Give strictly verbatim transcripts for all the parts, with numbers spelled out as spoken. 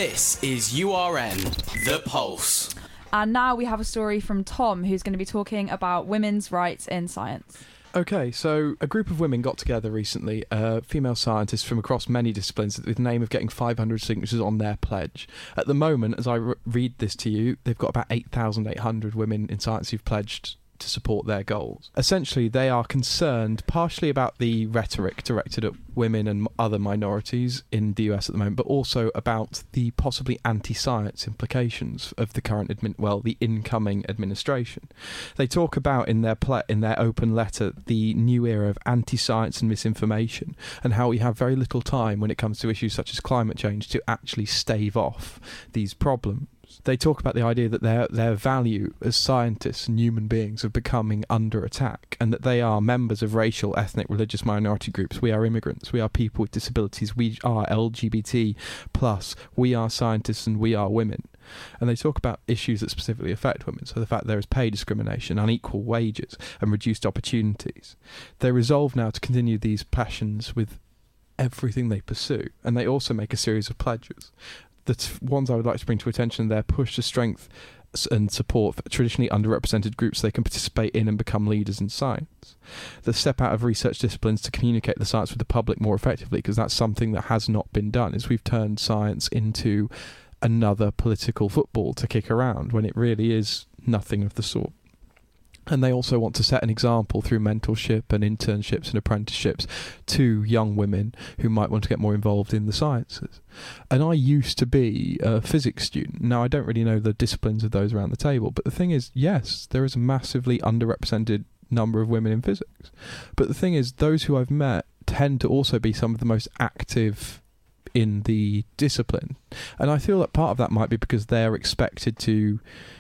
This is U R N, The Pulse. And now we have a story from Tom, who's going to be talking about women's rights in science. Okay, so a group of women got together recently, uh, female scientists from across many disciplines, with the aim of getting five hundred signatures on their pledge. At the moment, as I re- read this to you, they've got about eight thousand eight hundred women in science who've pledged to support their goals. Essentially, they are concerned partially about the rhetoric directed at women and other minorities in the U S at the moment, but also about the possibly anti-science implications of the current, admin- well, the incoming administration. They talk about in their ple- in their open letter the new era of anti-science and misinformation, and how we have very little time when it comes to issues such as climate change to actually stave off these problems. They talk about the idea that their their value as scientists and human beings are becoming under attack, and that they are members of racial, ethnic, religious minority groups. We are immigrants, we are people with disabilities, we are L G B T plus, we are scientists, and we are women. And they talk about issues that specifically affect women, so the fact there is pay discrimination, unequal wages, and reduced opportunities. They resolve now to continue these passions with everything they pursue, and they also make a series of pledges. The t- ones I would like to bring to attention, their push to strength and support for traditionally underrepresented groups so they can participate in and become leaders in science. The step out of research disciplines to communicate the science with the public more effectively, because that's something that has not been done, is we've turned science into another political football to kick around when it really is nothing of the sort. And they also want to set an example through mentorship and internships and apprenticeships to young women who might want to get more involved in the sciences. And I used to be a physics student. Now, I don't really know the disciplines of those around the table, but the thing is, yes, there is a massively underrepresented number of women in physics. But the thing is, those who I've met tend to also be some of the most active in the discipline. And I feel that part of that might be because they're expected to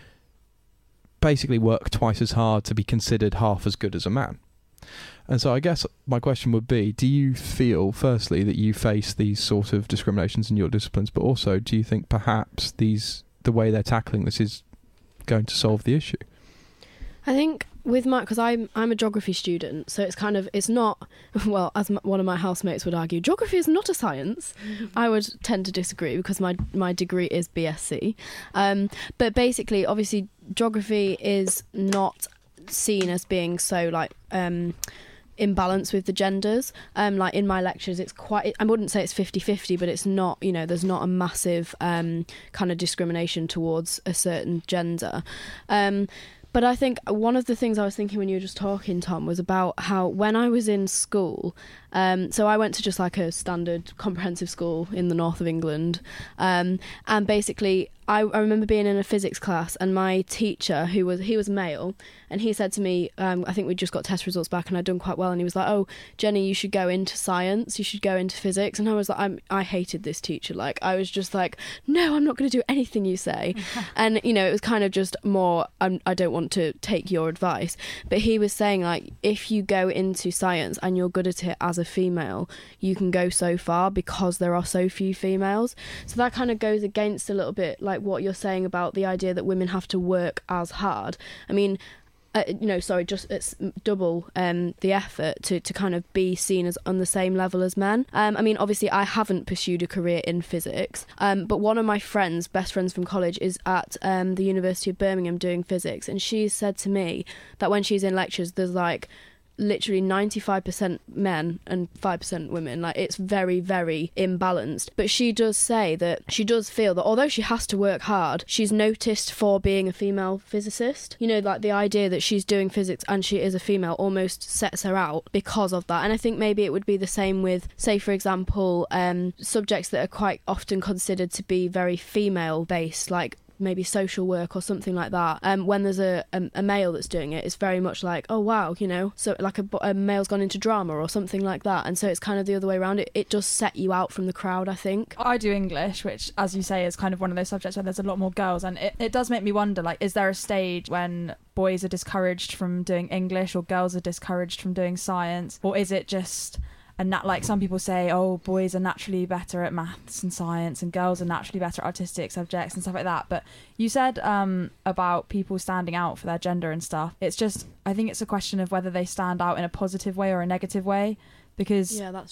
basically work twice as hard to be considered half as good as a man. And so I guess my question would be, do you feel, firstly, that you face these sort of discriminations in your disciplines, but also do you think perhaps these the way they're tackling this is going to solve the issue? I think with my, because I'm I'm a geography student, so it's kind of, it's not, well, as m- one of my housemates would argue, geography is not a science. I would tend to disagree because my my degree is B S c. Um, but basically, obviously, geography is not seen as being so like um, imbalanced with the genders. Um, like in my lectures, it's quite, I wouldn't say it's fifty-fifty, but it's not, you know, there's not a massive um, kind of discrimination towards a certain gender. Um, But I think one of the things I was thinking when you were just talking, Tom, was about how when I was in school, um, so I went to just like a standard comprehensive school in the north of England, um, and basically I, I remember being in a physics class, and my teacher, who was he was male, and he said to me, um, I think we just got test results back and I'd done quite well, and he was like, "Oh, Jenny, you should go into science, you should go into physics." And I was like, I'm, I hated this teacher. Like, I was just like, no, I'm not going to do anything you say. And, you know, it was kind of just more, I'm, I don't want to take your advice. But he was saying, like, if you go into science and you're good at it as a female, you can go so far because there are so few females. So that kind of goes against a little bit like what you're saying about the idea that women have to work as hard. I mean, Uh, you know, sorry, just it's double um, the effort to, to kind of be seen as on the same level as men. Um, I mean, obviously, I haven't pursued a career in physics, um, but one of my friends, best friends from college, is at um, the University of Birmingham doing physics, and she said to me that when she's in lectures, there's like literally ninety-five percent men and five percent women. Like, it's very, very imbalanced. But she does say that she does feel that although she has to work hard, she's noticed for being a female physicist. You know, like the idea that she's doing physics and she is a female almost sets her out because of that. And I think maybe it would be the same with, say, for example, um, subjects that are quite often considered to be very female-based, like maybe social work or something like that. Um, when there's a, a, a male that's doing it, it's very much like, oh wow, you know, so like a, a male's gone into drama or something like that. And so it's kind of the other way around. It, it does set you out from the crowd, I think. I do English, which, as you say, is kind of one of those subjects where there's a lot more girls, and it, it does make me wonder, like, is there a stage when boys are discouraged from doing English or girls are discouraged from doing science, or is it just... And that, like, some people say, oh, boys are naturally better at maths and science and girls are naturally better at artistic subjects and stuff like that. But you said um, about people standing out for their gender and stuff. It's just, I think it's a question of whether they stand out in a positive way or a negative way, because yeah, that's true.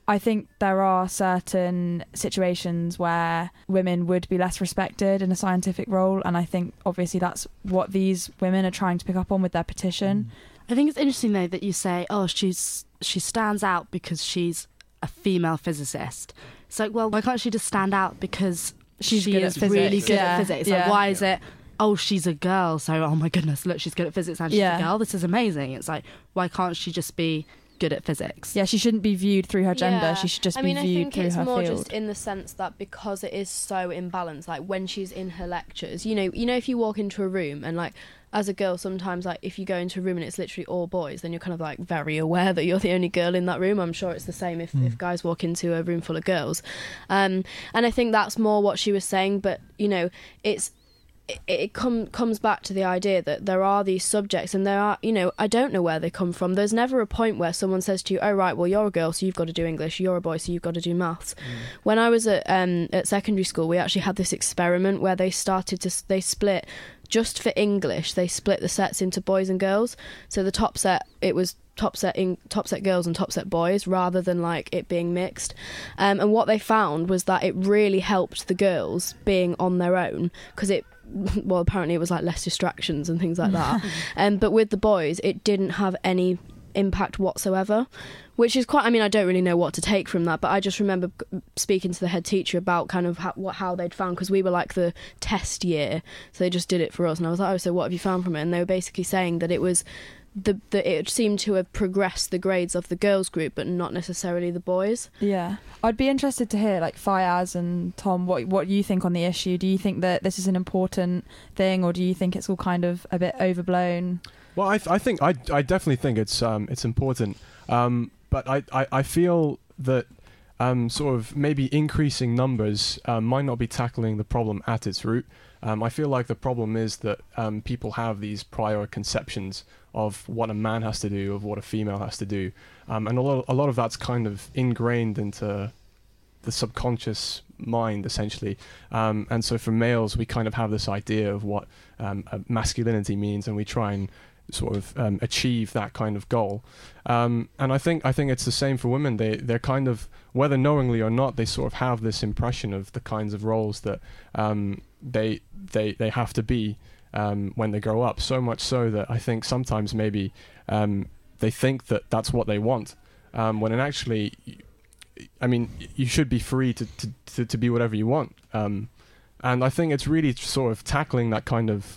I think there are certain situations where women would be less respected in a scientific role, and I think obviously that's what these women are trying to pick up on with their petition. I think it's interesting though that you say, oh, she's she stands out because she's a female physicist. It's like, well, why can't she just stand out because She's she good is at physics. really good Yeah, at physics? yeah. Like, why is it, oh, she's a girl, so oh my goodness, look, she's good at physics and she's Yeah. a girl. This is amazing. It's like, why can't she just be good at physics? Yeah, she shouldn't be viewed through her gender. Yeah. She should just I be mean, I viewed think through it's her more field. just in the sense that because it is so imbalanced, like when she's in her lectures, you know, you know, if you walk into a room and like as a girl, sometimes like if you go into a room and it's literally all boys, then you're kind of like very aware that you're the only girl in that room. I'm sure it's the same if, Mm. if guys walk into a room full of girls. Um, and I think that's more what she was saying. But you know, it's it, it com- comes back to the idea that there are these subjects and there are, you know, I don't know where they come from. There's never a point where someone says to you, oh right, well you're a girl so you've got to do English, you're a boy so you've got to do maths. Mm. When I was at um, at secondary school, we actually had this experiment where they started to they split just for English, they split the sets into boys and girls. So the top set, it was top set in, top set girls and top set boys, rather than like it being mixed. Um, and what they found was that it really helped the girls being on their own, because it, well, apparently it was like less distractions and things like that. um, but with the boys, it didn't have any impact whatsoever, which is quite, I mean, I don't really know what to take from that, but I just remember speaking to the head teacher about kind of how, what, how they'd found, because we were like the test year, so they just did it for us, and I was like, oh, so what have you found from it? And they were basically saying that it was the, the it seemed to have progressed the grades of the girls group but not necessarily the boys. Yeah, I'd be interested to hear, like, Fayaz and Tom, what what you think on the issue. Do you think that this is an important thing, or do you think it's all kind of a bit overblown? Well, I, I think I, I definitely think it's um it's important, um, but I, I, I feel that um sort of maybe increasing numbers um, might not be tackling the problem at its root. Um, I feel like the problem is that um, people have these prior conceptions of what a man has to do, of what a female has to do, um, and a lot a lot of that's kind of ingrained into the subconscious mind, essentially. Um, and so for males, we kind of have this idea of what um, uh, masculinity means, and we try and sort of um, achieve that kind of goal. Um, and I think I think it's the same for women. They they're kind of, whether knowingly or not, they sort of have this impression of the kinds of roles that um, they they they have to be um, when they grow up. So much so that I think sometimes maybe um, they think that that's what they want, um, when in actually, I mean, you should be free to to, to, to be whatever you want. Um, and I think it's really sort of tackling that kind of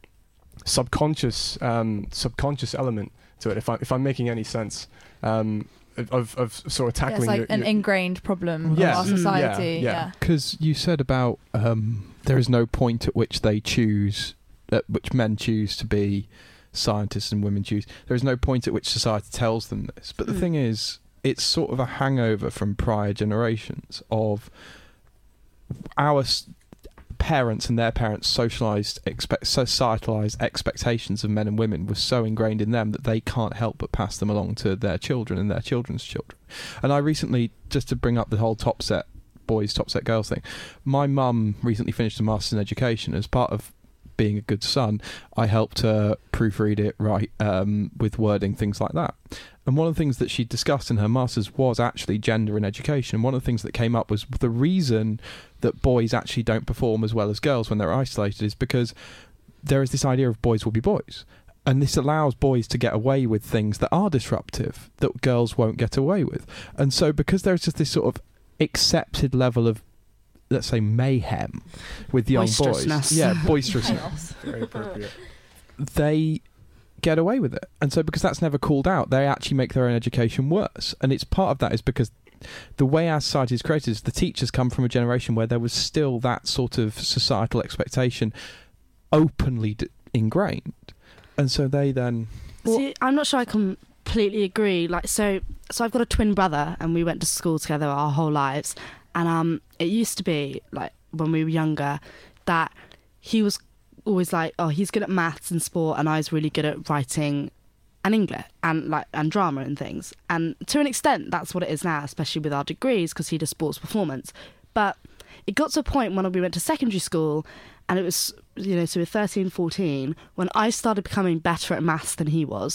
subconscious um, subconscious element to it, if I if I'm making any sense, um, of of sort of Yeah, tackling it's like your, an your, ingrained problem Yeah. of our Mm, society. yeah, yeah. Yeah. Because you said about um, there is no point at which they choose, at which men choose to be scientists and women choose. There is no point at which society tells them this. But the Mm. thing is, it's sort of a hangover from prior generations of our s- parents and their parents' socialized, expect, societalized expectations of men and women was so ingrained in them that they can't help but pass them along to their children and their children's children. And I recently, just to bring up the whole top set boys, top set girls thing, my mum recently finished a master's in education. As part of being a good son, I helped her proofread it, write um, with wording, things like that. And one of the things that she discussed in her master's was actually gender in education. One of the things that came up was the reason that boys actually don't perform as well as girls when they're isolated is because there is this idea of boys will be boys. And this allows boys to get away with things that are disruptive, that girls won't get away with. And so because there's just this sort of accepted level of, let's say, mayhem with young boys. Boisterousness. Yeah, boisterousness. very appropriate. They get away with it. And so because that's never called out, they actually make their own education worse. And it's part of that is because the way our society is created is the teachers come from a generation where there was still that sort of societal expectation openly d- ingrained. And so they then... See, I'm not sure I completely agree. Like, so, so I've got a twin brother, and we went to school together our whole lives. And um, it used to be like when we were younger that he was always like, oh, he's good at maths and sport, and I was really good at writing and English and like and drama and things. And to an extent, that's what it is now, especially with our degrees, because he does sports performance. But it got to a point when we went to secondary school, and it was, you know, so we were thirteen, fourteen, when I started becoming better at maths than he was.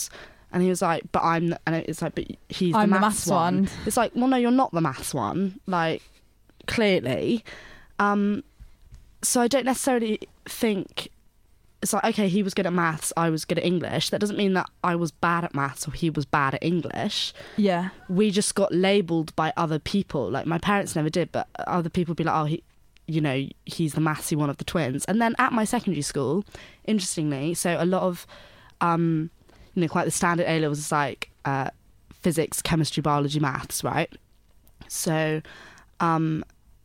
And he was like, but I'm, and it's like, but he's I'm the the maths, maths one. one. It's like, well, no, you're not the maths one, like, clearly. Um, so I don't necessarily think, it's like, okay, he was good at maths, I was good at English. That doesn't mean that I was bad at maths or he was bad at English. Yeah. We just got labelled by other people. Like, my parents never did, but other people would be like, oh, he, you know, he's the mathsy one of the twins. And then at my secondary school, interestingly, so a lot of, um, you know, quite the standard A-levels is like uh, physics, chemistry, biology, maths, right? So um,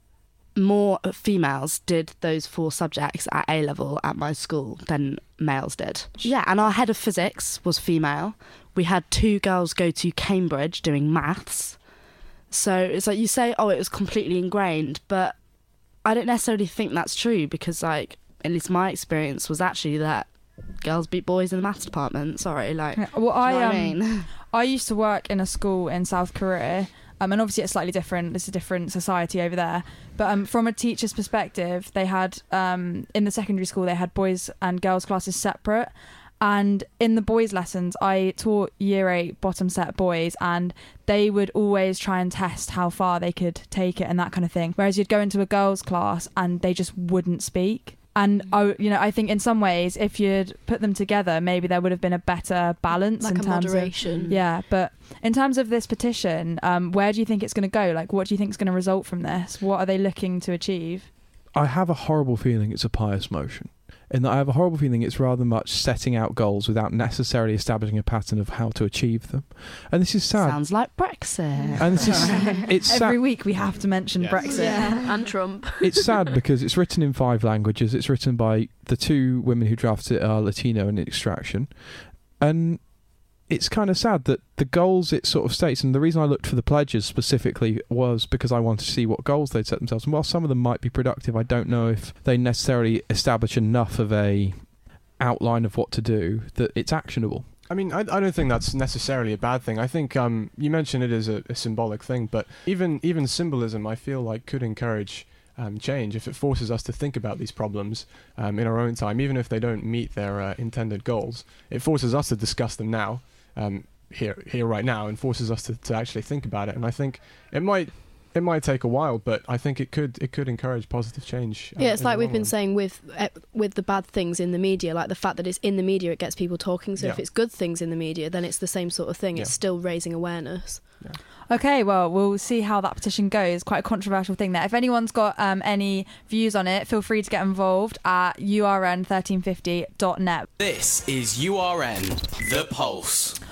more females did those four subjects at A-level at my school than males did. Yeah, and our head of physics was female. We had two girls go to Cambridge doing maths. So it's like you say, oh, it was completely ingrained, but I don't necessarily think that's true because, like, at least my experience was actually that girls beat boys in the maths department. Sorry, like, Yeah, well, do you I know what um, I mean? I used to work in a school in South Korea, um, and obviously it's slightly different. It's a different society over there. But um, from a teacher's perspective, they had um, in the secondary school they had boys and girls classes separate. And in the boys' lessons, I taught year eight bottom set boys, and they would always try and test how far they could take it and that kind of thing. Whereas you'd go into a girls' class and they just wouldn't speak. And I, you know, I think in some ways, if you'd put them together, maybe there would have been a better balance Like in a terms moderation. of yeah. But in terms of this petition, um, where do you think it's going to go? Like, what do you think is going to result from this? What are they looking to achieve? I have a horrible feeling it's a pious motion. In that I have a horrible feeling it's rather much setting out goals without necessarily establishing a pattern of how to achieve them. And this is sad. Sounds like Brexit. And this is it's sad. Every week we have to mention Yes. Brexit. Yeah, and Trump. It's sad because it's written in five languages. It's written by the two women who drafted it are Latino and Extraction. And it's kind of sad that the goals it sort of states, and the reason I looked for the pledges specifically was because I wanted to see what goals they'd set themselves. And while some of them might be productive, I don't know if they necessarily establish enough of a outline of what to do that it's actionable. I mean, I, I don't think that's necessarily a bad thing. I think um, you mentioned it as a, a symbolic thing, but even even symbolism, I feel like, could encourage um, change if it forces us to think about these problems um, in our own time, even if they don't meet their uh, intended goals. It forces us to discuss them now, um, here, here, right now, and forces us to, to actually think about it. And I think it might. It might take a while, but I think it could it could encourage positive change. uh, Yeah, it's in the like we've long been run. saying with uh, with the bad things in the media, like the fact that it's in the media, it gets people talking. So if Yeah. it's good things in the media, then it's the same sort of thing. It's Yeah. still raising awareness. Okay, well, we'll see how that petition goes. Quite a controversial thing there. If anyone's got um, any views on it, feel free to get involved at U R N thirteen fifty dot net. This is U R N, The Pulse.